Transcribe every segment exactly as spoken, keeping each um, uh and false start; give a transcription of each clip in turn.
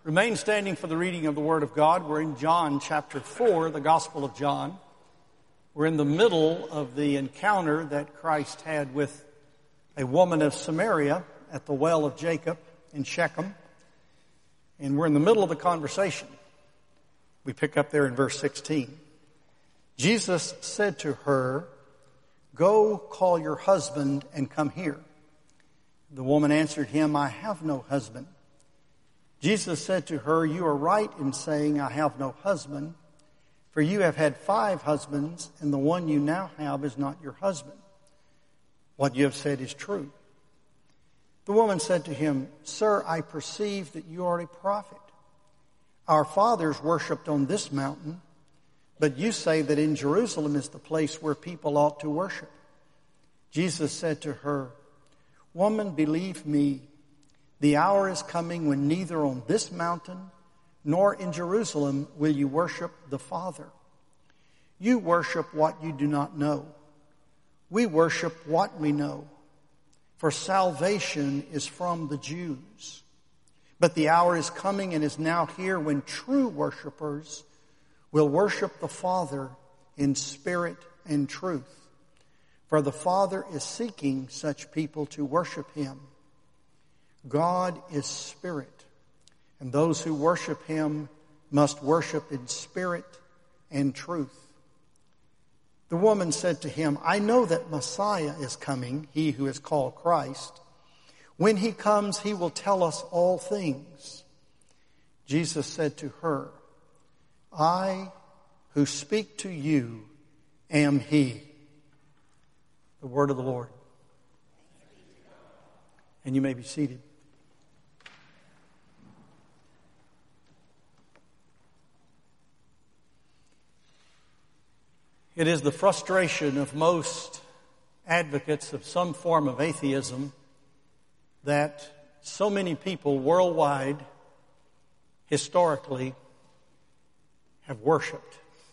Remain standing for the reading of the Word of God. We're in John chapter four, the Gospel of John. We're in the middle of the encounter that Christ had with a woman of Samaria at the well of Jacob in Shechem. And we're in the middle of the conversation. We pick up there in verse sixteen. Jesus said to her, "Go call your husband and come here." The woman answered him, "I have no husband." Jesus said to her, "You are right in saying, 'I have no husband,' for you have had five husbands, and the one you now have is not your husband. What you have said is true." The woman said to him, "Sir, I perceive that you are a prophet. Our fathers worshipped on this mountain, but you say that in Jerusalem is the place where people ought to worship." Jesus said to her, "Woman, believe me, the hour is coming when neither on this mountain nor in Jerusalem will you worship the Father. You worship what you do not know. We worship what we know, for salvation is from the Jews. But the hour is coming and is now here when true worshipers will worship the Father in spirit and truth. For the Father is seeking such people to worship Him. God is spirit, and those who worship Him must worship in spirit and truth." The woman said to him, "I know that Messiah is coming, he who is called Christ. When He comes, He will tell us all things." Jesus said to her, "I who speak to you am He." The word of the Lord. And you may be seated. It is the frustration of most advocates of some form of atheism that so many people worldwide, historically, have worshipped.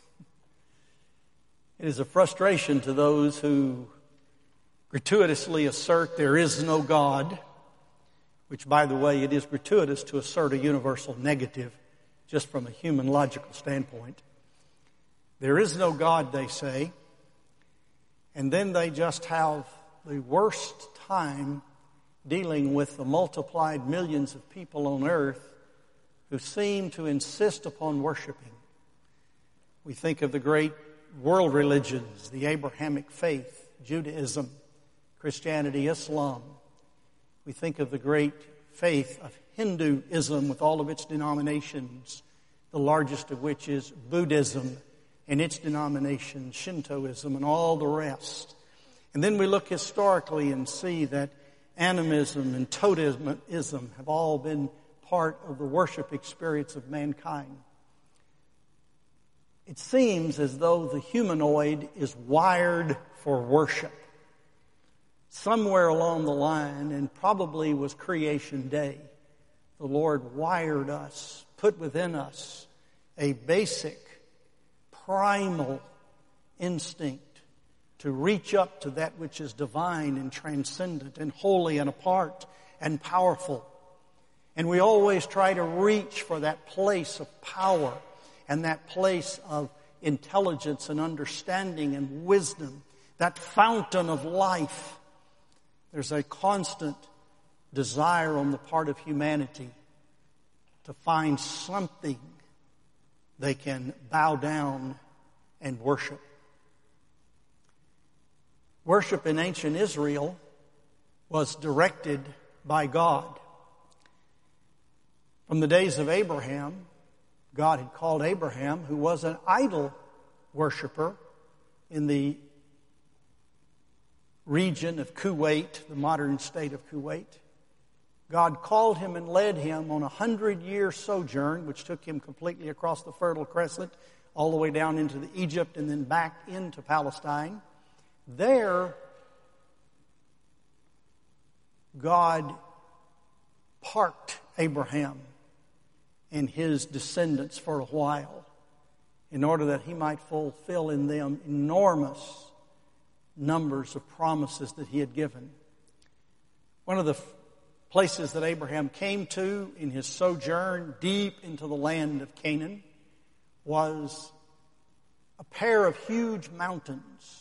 It is a frustration to those who gratuitously assert there is no God, which, by the way, it is gratuitous to assert a universal negative just from a human logical standpoint. There is no God, they say, and then they just have the worst time dealing with the multiplied millions of people on earth who seem to insist upon worshiping. We think of the great world religions, the Abrahamic faith, Judaism, Christianity, Islam. We think of the great faith of Hinduism with all of its denominations, the largest of which is Buddhism, and its denomination, Shintoism, and all the rest. And then we look historically and see that animism and totemism have all been part of the worship experience of mankind. It seems as though the humanoid is wired for worship. Somewhere along the line, and probably was creation day, the Lord wired us, put within us a basic primal instinct to reach up to that which is divine and transcendent and holy and apart and powerful. And we always try to reach for that place of power and that place of intelligence and understanding and wisdom, that fountain of life. There's a constant desire on the part of humanity to find something they can bow down and worship. Worship in ancient Israel was directed by God. From the days of Abraham, God had called Abraham, who was an idol worshiper in the region of Kuwait, the modern state of Kuwait. God called him and led him on a hundred-year sojourn, which took him completely across the Fertile Crescent, all the way down into the Egypt and then back into Palestine. There, God parked Abraham and his descendants for a while in order that He might fulfill in them enormous numbers of promises that He had given. One of the places that Abraham came to in his sojourn deep into the land of Canaan was a pair of huge mountains,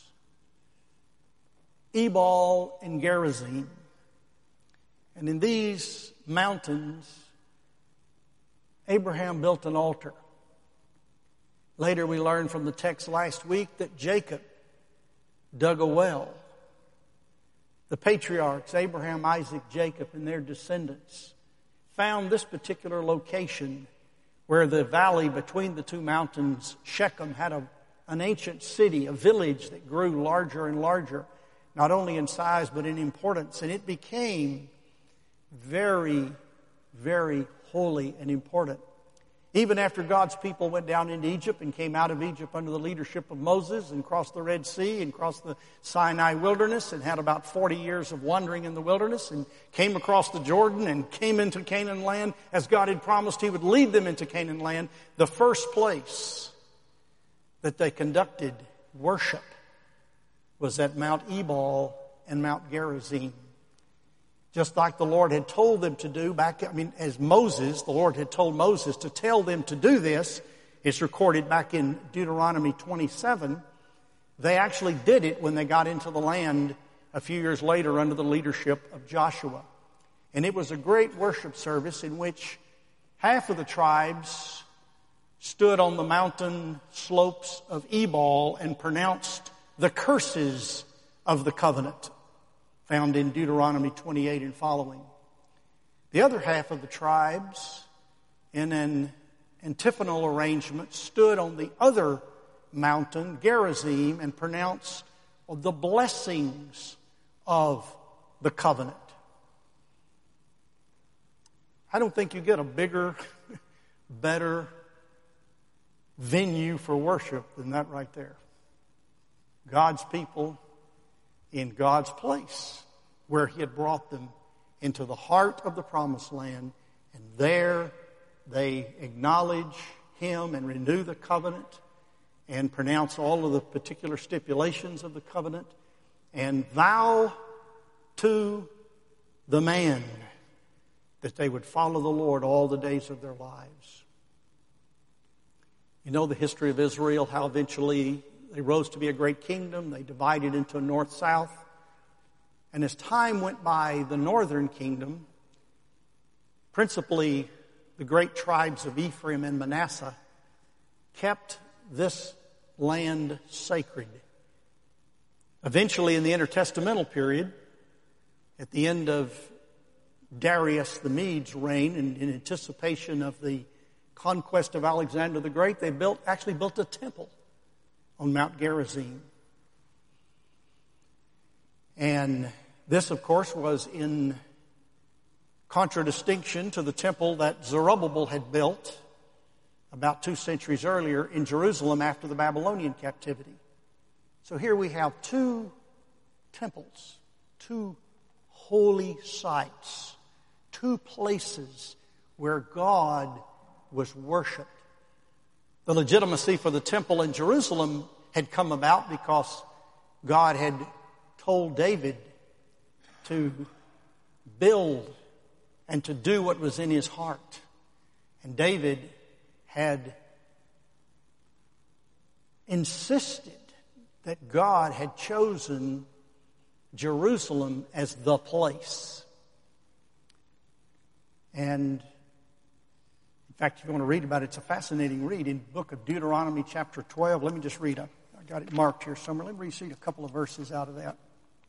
Ebal and Gerizim. And in these mountains, Abraham built an altar. Later we learned from the text last week that Jacob dug a well. The patriarchs, Abraham, Isaac, Jacob, and their descendants, found this particular location where the valley between the two mountains, Shechem, had a, an ancient city, a village that grew larger and larger, not only in size but in importance. And it became very, very holy and important. Even after God's people went down into Egypt and came out of Egypt under the leadership of Moses and crossed the Red Sea and crossed the Sinai wilderness and had about forty years of wandering in the wilderness and came across the Jordan and came into Canaan land as God had promised He would lead them into Canaan land, the first place that they conducted worship was at Mount Ebal and Mount Gerizim. Just like the Lord had told them to do back, I mean, as Moses, the Lord had told Moses to tell them to do this. It's recorded back in Deuteronomy twenty-seven. They actually did it when they got into the land a few years later under the leadership of Joshua. And it was a great worship service in which half of the tribes stood on the mountain slopes of Ebal and pronounced the curses of the covenant, found in Deuteronomy twenty-eight and following. The other half of the tribes, in an antiphonal arrangement, stood on the other mountain, Gerizim, and pronounced the blessings of the covenant. I don't think you get a bigger, better venue for worship than that right there. God's people in God's place, where He had brought them into the heart of the promised land, and there they acknowledge Him and renew the covenant and pronounce all of the particular stipulations of the covenant and vow to the man that they would follow the Lord all the days of their lives. You know the history of Israel, how eventually they rose to be a great kingdom. They divided into north-south. And as time went by, the northern kingdom, principally the great tribes of Ephraim and Manasseh, kept this land sacred. Eventually, in the intertestamental period, at the end of Darius the Mede's reign, and in anticipation of the conquest of Alexander the Great, they built actually built a temple on Mount Gerizim. And this, of course, was in contradistinction to the temple that Zerubbabel had built about two centuries earlier in Jerusalem after the Babylonian captivity. So here we have two temples, two holy sites, two places where God was worshipped. The legitimacy for the temple in Jerusalem had come about because God had told David to build and to do what was in his heart. And David had insisted that God had chosen Jerusalem as the place. And in fact, if you want to read about it, it's a fascinating read in the book of Deuteronomy chapter twelve. Let me just read. A, I got it marked here somewhere. Let me read a couple of verses out of that.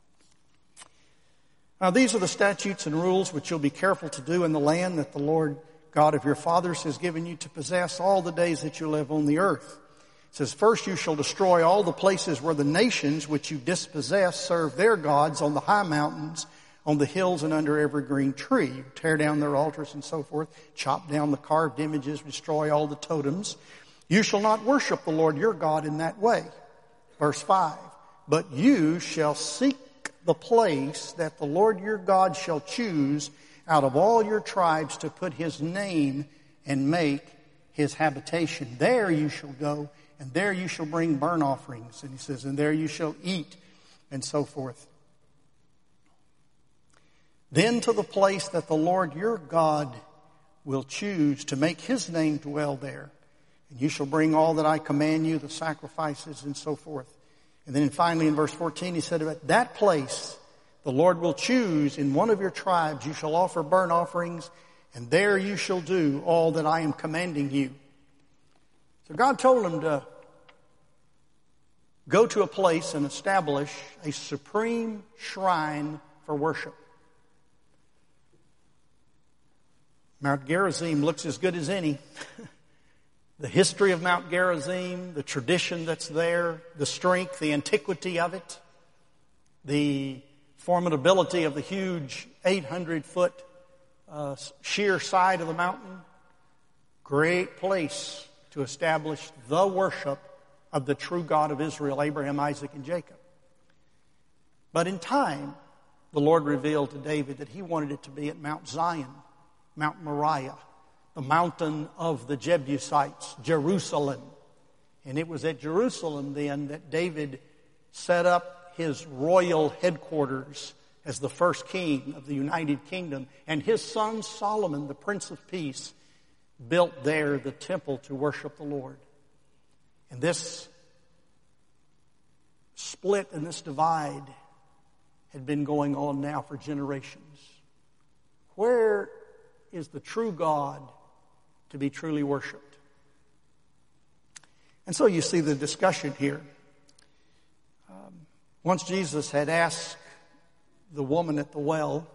Now, these are the statutes and rules which you'll be careful to do in the land that the Lord God of your fathers has given you to possess all the days that you live on the earth. It says, first you shall destroy all the places where the nations which you dispossess serve their gods on the high mountains, on the hills, and under every green tree. You tear down their altars and so forth, chop down the carved images, destroy all the totems. You shall not worship the Lord your God in that way. Verse five, but you shall seek the place that the Lord your God shall choose out of all your tribes to put His name and make His habitation. There you shall go, and there you shall bring burnt offerings. And he says, and there you shall eat, and so forth. Then to the place that the Lord your God will choose to make his name dwell there. And you shall bring all that I command you, the sacrifices and so forth. And then finally in verse fourteen he said, at that place the Lord will choose in one of your tribes you shall offer burnt offerings, and there you shall do all that I am commanding you. So God told him to go to a place and establish a supreme shrine for worship. Mount Gerizim looks as good as any. The history of Mount Gerizim, the tradition that's there, the strength, the antiquity of it, the formidability of the huge eight hundred foot uh, sheer side of the mountain. Great place to establish the worship of the true God of Israel, Abraham, Isaac, and Jacob. But in time, the Lord revealed to David that he wanted it to be at Mount Zion, Mount Moriah, the mountain of the Jebusites, Jerusalem. And it was at Jerusalem then that David set up his royal headquarters as the first king of the United Kingdom. And his son Solomon, the Prince of Peace, built there the temple to worship the Lord. And this split and this divide had been going on now for generations. Where is the true God to be truly worshiped? And so you see the discussion here. Um, once Jesus had asked the woman at the well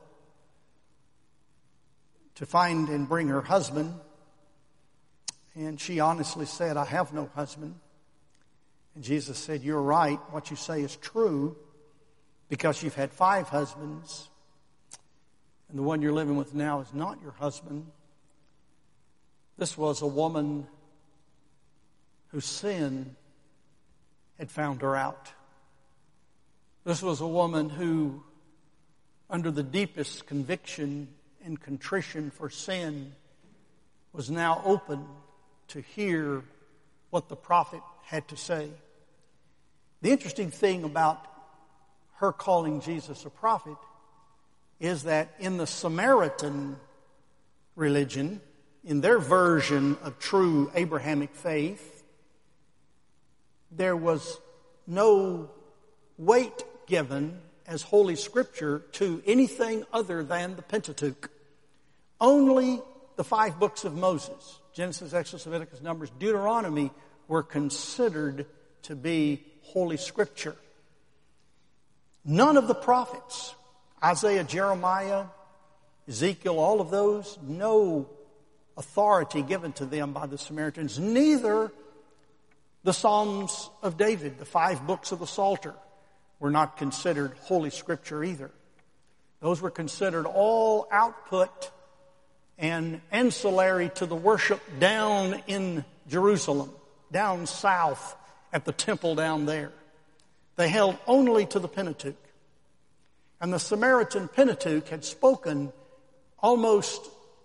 to find and bring her husband, and she honestly said, I have no husband. And Jesus said, you're right. What you say is true because you've had five husbands, and the one you're living with now is not your husband. This was a woman whose sin had found her out. This was a woman who, under the deepest conviction and contrition for sin, was now open to hear what the prophet had to say. The interesting thing about her calling Jesus a prophet is that in the Samaritan religion, in their version of true Abrahamic faith, there was no weight given as Holy Scripture to anything other than the Pentateuch. Only the five books of Moses, Genesis, Exodus, Leviticus, Numbers, Deuteronomy, were considered to be Holy Scripture. None of the prophets, Isaiah, Jeremiah, Ezekiel, all of those, no authority given to them by the Samaritans. Neither the Psalms of David, the five books of the Psalter, were not considered Holy Scripture either. Those were considered all output and ancillary to the worship down in Jerusalem, down south at the temple down there. They held only to the Pentateuch. And the Samaritan Pentateuch had spoken almost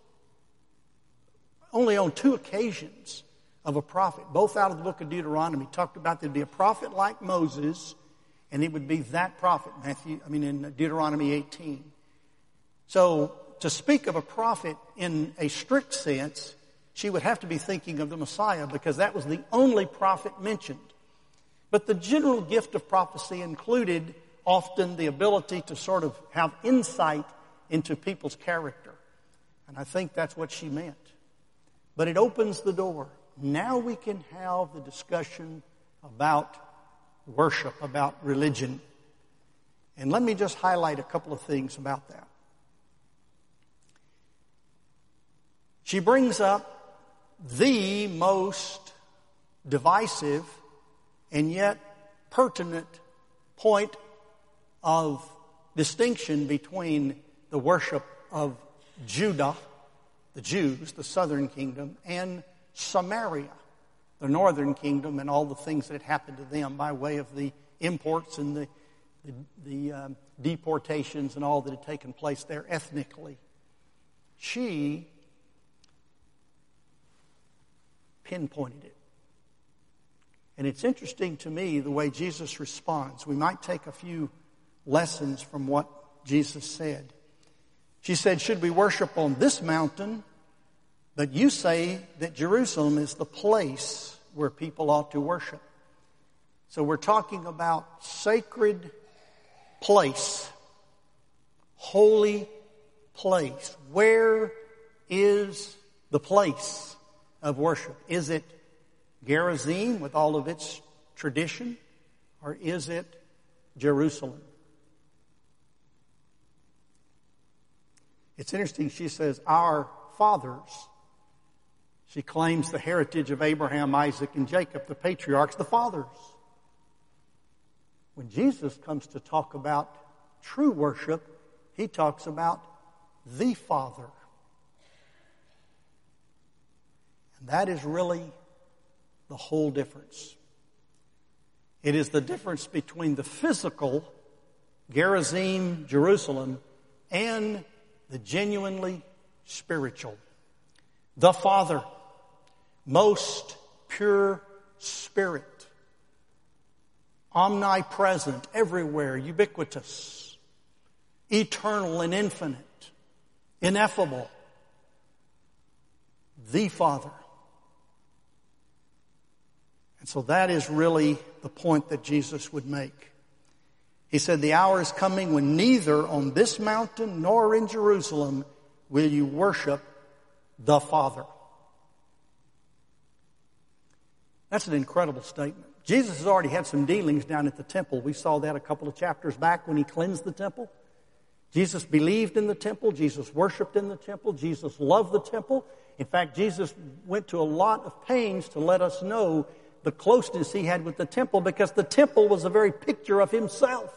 only on two occasions of a prophet, both out of the book of Deuteronomy. Talked about there'd be a prophet like Moses, and it would be that prophet, Matthew, I mean in Deuteronomy eighteen. So to speak of a prophet in a strict sense, she would have to be thinking of the Messiah because that was the only prophet mentioned. But the general gift of prophecy included often the ability to sort of have insight into people's character. And I think that's what she meant. But it opens the door. Now we can have the discussion about worship, about religion. And let me just highlight a couple of things about that. She brings up the most divisive and yet pertinent point of distinction between the worship of Judah, the Jews, the southern kingdom, and Samaria, the northern kingdom, and all the things that had happened to them by way of the imports and the, the, the um, deportations and all that had taken place there ethnically. She pinpointed it. And it's interesting to me the way Jesus responds. We might take a few lessons from what Jesus said. She said, should we worship on this mountain? But you say that Jerusalem is the place where people ought to worship. So we're talking about sacred place, holy place. Where is the place of worship? Is it Gerizim with all of its tradition, or is it Jerusalem? It's interesting, she says, our fathers. She claims the heritage of Abraham, Isaac, and Jacob, the patriarchs, the fathers. When Jesus comes to talk about true worship, he talks about the Father. And that is really the whole difference. It is the difference between the physical Gerizim, Jerusalem, and the genuinely spiritual. The Father, most pure spirit, omnipresent, everywhere, ubiquitous, eternal and infinite, ineffable. The Father. And so that is really the point that Jesus would make. He said, the hour is coming when neither on this mountain nor in Jerusalem will you worship the Father. That's an incredible statement. Jesus has already had some dealings down at the temple. We saw that a couple of chapters back when he cleansed the temple. Jesus believed in the temple. Jesus worshiped in the temple. Jesus loved the temple. In fact, Jesus went to a lot of pains to let us know the closeness he had with the temple, because the temple was a very picture of himself.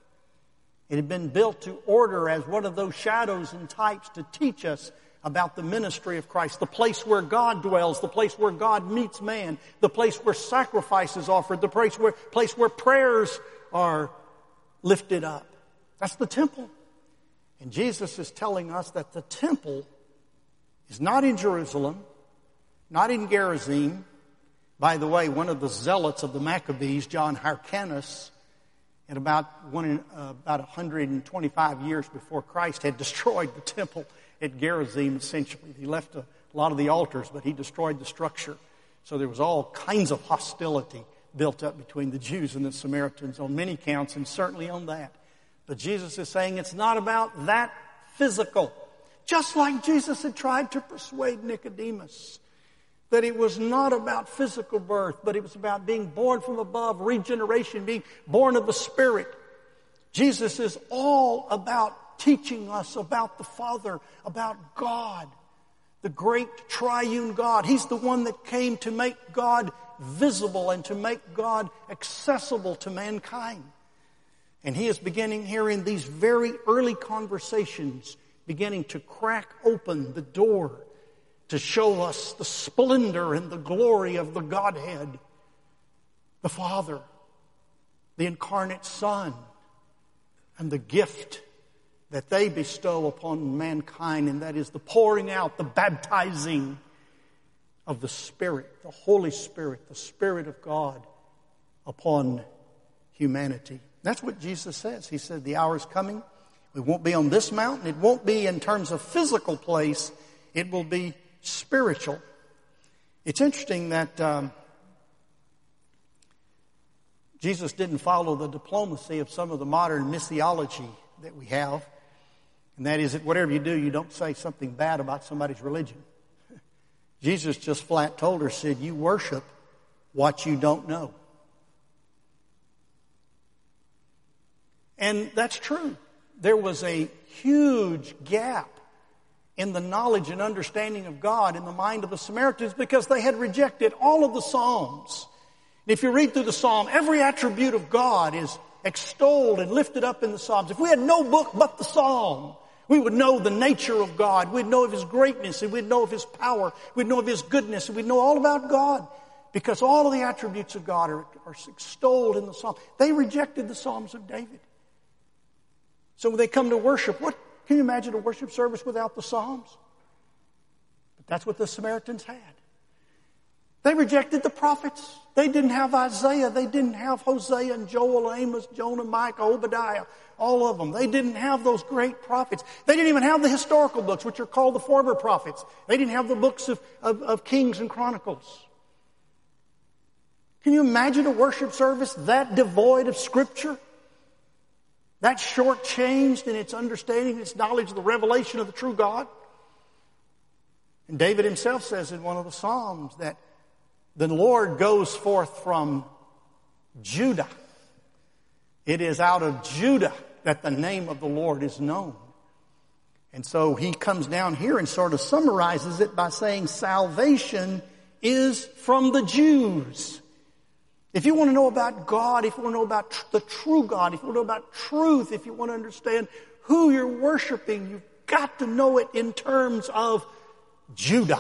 It had been built to order as one of those shadows and types to teach us about the ministry of Christ, the place where God dwells, the place where God meets man, the place where sacrifice is offered, the place where, place where prayers are lifted up. That's the temple. And Jesus is telling us that the temple is not in Jerusalem, not in Gerizim. By the way, one of the zealots of the Maccabees, John Hyrcanus, in about one, uh, about one hundred twenty-five years before Christ, had destroyed the temple at Gerizim, essentially. He left a lot of the altars, but he destroyed the structure. So there was all kinds of hostility built up between the Jews and the Samaritans on many counts, and certainly on that. But Jesus is saying it's not about that physical. Just like Jesus had tried to persuade Nicodemus that it was not about physical birth, but it was about being born from above, regeneration, being born of the Spirit. Jesus is all about teaching us about the Father, about God, the great triune God. He's the one that came to make God visible and to make God accessible to mankind. And he is beginning here in these very early conversations, beginning to crack open the door to show us the splendor and the glory of the Godhead, the Father, the incarnate Son, and the gift that they bestow upon mankind, and that is the pouring out, the baptizing of the Spirit, the Holy Spirit, the Spirit of God upon humanity. That's what Jesus says. He said, the hour is coming. It won't be on this mountain. It won't be in terms of physical place. It will be spiritual. It's interesting that um, Jesus didn't follow the diplomacy of some of the modern missiology that we have. And that is that whatever you do, you don't say something bad about somebody's religion. Jesus just flat told her, said, you worship what you don't know. And that's true. There was a huge gap in the knowledge and understanding of God in the mind of the Samaritans because they had rejected all of the Psalms. And if you read through the Psalm, every attribute of God is extolled and lifted up in the Psalms. If we had no book but the Psalm, we would know the nature of God. We'd know of His greatness, and we'd know of His power. We'd know of His goodness, and we'd know all about God because all of the attributes of God are, are extolled in the Psalm. They rejected the Psalms of David. So when they come to worship, what can you imagine a worship service without the Psalms? But that's what the Samaritans had. They rejected the prophets. They didn't have Isaiah. They didn't have Hosea and Joel, Amos, Jonah, Micah, Obadiah, all of them. They didn't have those great prophets. They didn't even have the historical books, which are called the former prophets. They didn't have the books of, of, of Kings and Chronicles. Can you imagine a worship service that devoid of Scripture? That shortchanged in its understanding, its knowledge of the revelation of the true God? And David himself says in one of the Psalms that the Lord goes forth from Judah. It is out of Judah that the name of the Lord is known. And so he comes down here and sort of summarizes it by saying salvation is from the Jews. If you want to know about God, if you want to know about tr- the true God, if you want to know about truth, if you want to understand who you're worshiping, you've got to know it in terms of Judah.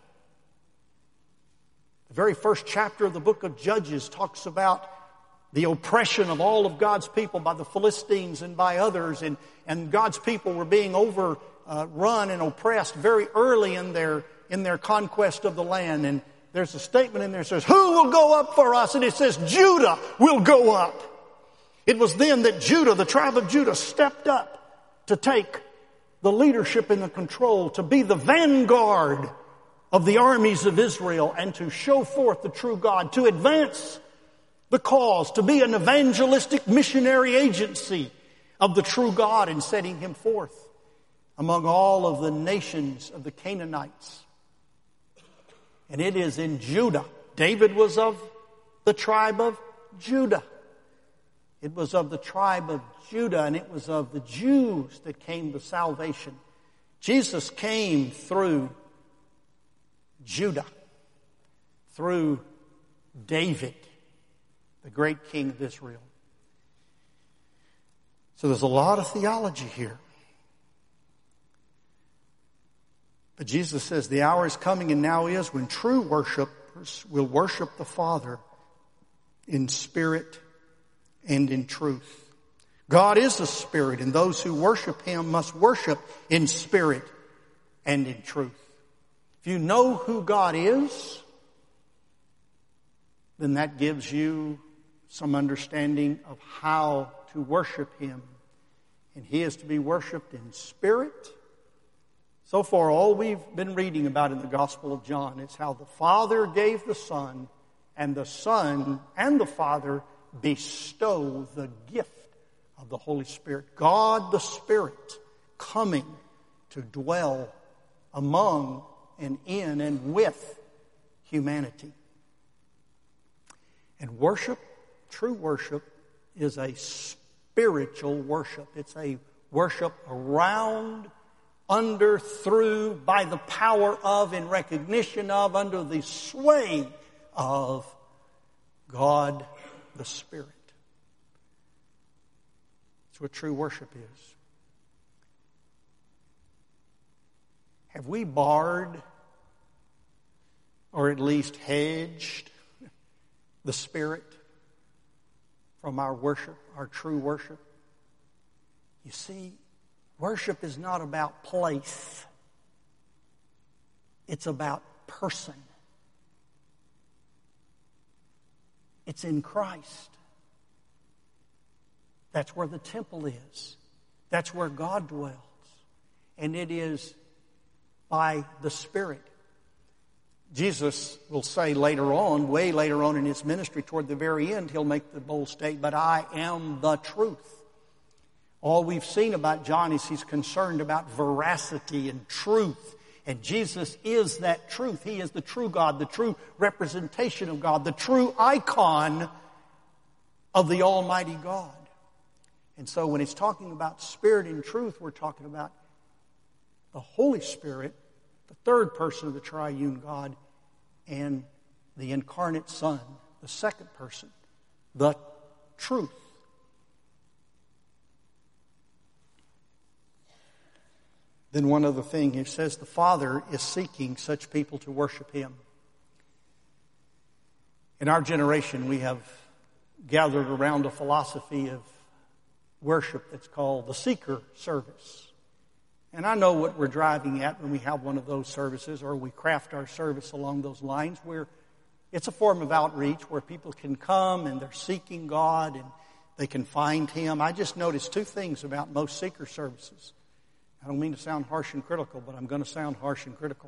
The very first chapter of the book of Judges talks about the oppression of all of God's people by the Philistines and by others, and, and God's people were being overrun uh, and oppressed very early in their in their conquest of the land. And there's a statement in there that says, "Who will go up for us?" And it says, "Judah will go up." It was then that Judah, the tribe of Judah, stepped up to take the leadership and the control, to be the vanguard of the armies of Israel and to show forth the true God, to advance the cause, to be an evangelistic missionary agency of the true God in setting him forth among all of the nations of the Canaanites. And it is in Judah. David was of the tribe of Judah. It was of the tribe of Judah, and it was of the Jews that came to salvation. Jesus came through Judah, through David, the great king of Israel. So there's a lot of theology here. But Jesus says the hour is coming and now is when true worshipers will worship the Father in spirit and in truth. God is a spirit, and those who worship him must worship in spirit and in truth. If you know who God is, then that gives you some understanding of how to worship him. And he is to be worshiped in spirit. So far, all we've been reading about in the Gospel of John is how the Father gave the Son, and the Son and the Father bestow the gift of the Holy Spirit. God the Spirit coming to dwell among and in and with humanity. And worship, true worship, is a spiritual worship. It's a worship around, under, through, by the power of, in recognition of, under the sway of God the Spirit. That's what true worship is. Have we barred, or at least hedged, the Spirit from our worship, our true worship? You see, worship is not about place. It's about person. It's in Christ. That's where the temple is. That's where God dwells. And it is by the Spirit. Jesus will say later on, way later on in his ministry, toward the very end, he'll make the bold statement, "But I am the truth." All we've seen about John is he's concerned about veracity and truth. And Jesus is that truth. He is the true God, the true representation of God, the true icon of the Almighty God. And so when it's talking about spirit and truth, we're talking about the Holy Spirit, the third person of the triune God, and the incarnate Son, the second person, the truth. Then one other thing, he says the Father is seeking such people to worship him. In our generation, we have gathered around a philosophy of worship that's called the seeker service. And I know what we're driving at when we have one of those services, or we craft our service along those lines. We're, It's a form of outreach where people can come and they're seeking God and they can find Him. I just noticed two things about most seeker services. I don't mean to sound harsh and critical, but I'm going to sound harsh and critical.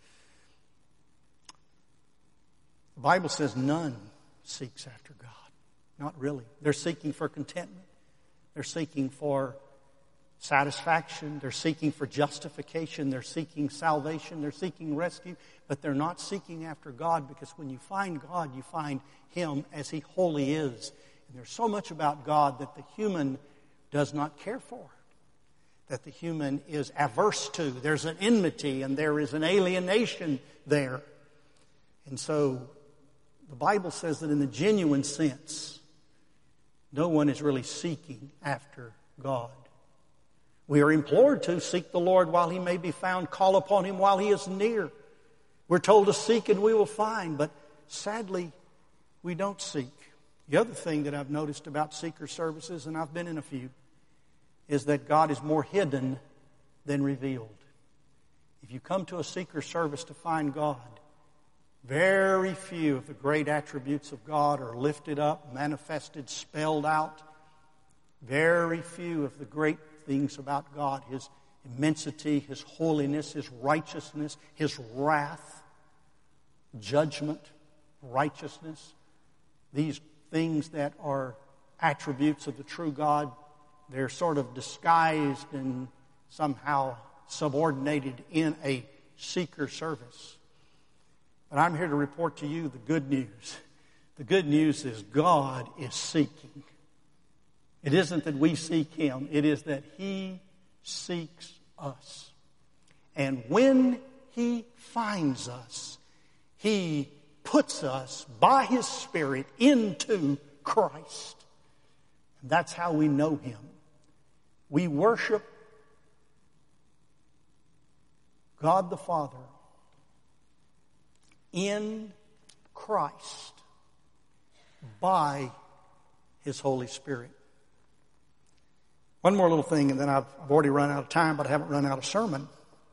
The Bible says none seeks after God. Not really. They're seeking for contentment. They're seeking for satisfaction. They're seeking for justification. They're seeking salvation. They're seeking rescue. But they're not seeking after God, because when you find God, you find Him as He wholly is. And there's so much about God that the human does not care for, that the human is averse to. There's an enmity and there is an alienation there. And so the Bible says that in the genuine sense, no one is really seeking after God. We are implored to seek the Lord while He may be found, call upon Him while He is near. We're told to seek and we will find, but sadly, we don't seek. The other thing that I've noticed about seeker services, and I've been in a few, is that God is more hidden than revealed. If you come to a seeker service to find God, very few of the great attributes of God are lifted up, manifested, spelled out. Very few of the great things about God, His immensity, His holiness, His righteousness, His wrath, judgment, righteousness. These things that are attributes of the true God, they're sort of disguised and somehow subordinated in a seeker service. But I'm here to report to you the good news. The good news is God is seeking. It isn't that we seek Him. It is that He seeks us. And when He finds us, He puts us by His Spirit into Christ. And that's how we know Him. We worship God the Father in Christ by His Holy Spirit. One more little thing, and then I've, I've already run out of time, but I haven't run out of sermon.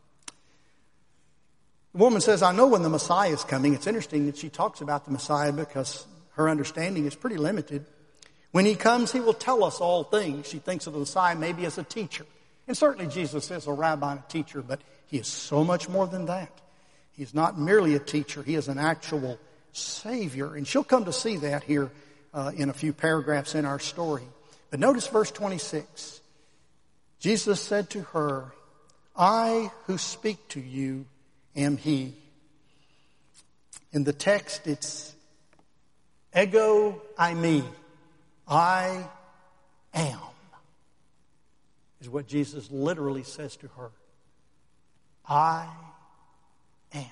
The woman says, I know when the Messiah is coming. It's interesting that she talks about the Messiah because her understanding is pretty limited. When He comes, He will tell us all things. She thinks of the Messiah maybe as a teacher. And certainly Jesus is a rabbi and a teacher, but He is so much more than that. He's not merely a teacher. He is an actual Savior. And she'll come to see that here uh, in a few paragraphs in our story. But notice verse twenty-six. Jesus said to her, I who speak to you am He. In the text, it's ego eimi. I am, is what Jesus literally says to her. I am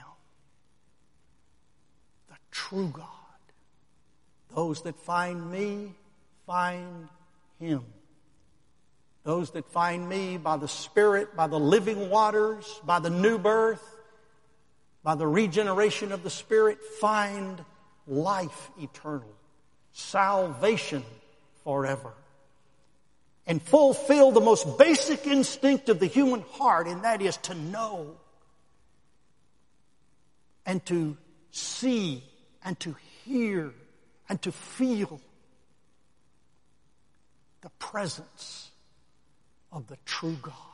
the true God. Those that find me, find Him. Those that find me by the Spirit, by the living waters, by the new birth, by the regeneration of the Spirit, find life eternal, salvation forever, and fulfill the most basic instinct of the human heart, and that is to know and to see and to hear and to feel the presence of the true God.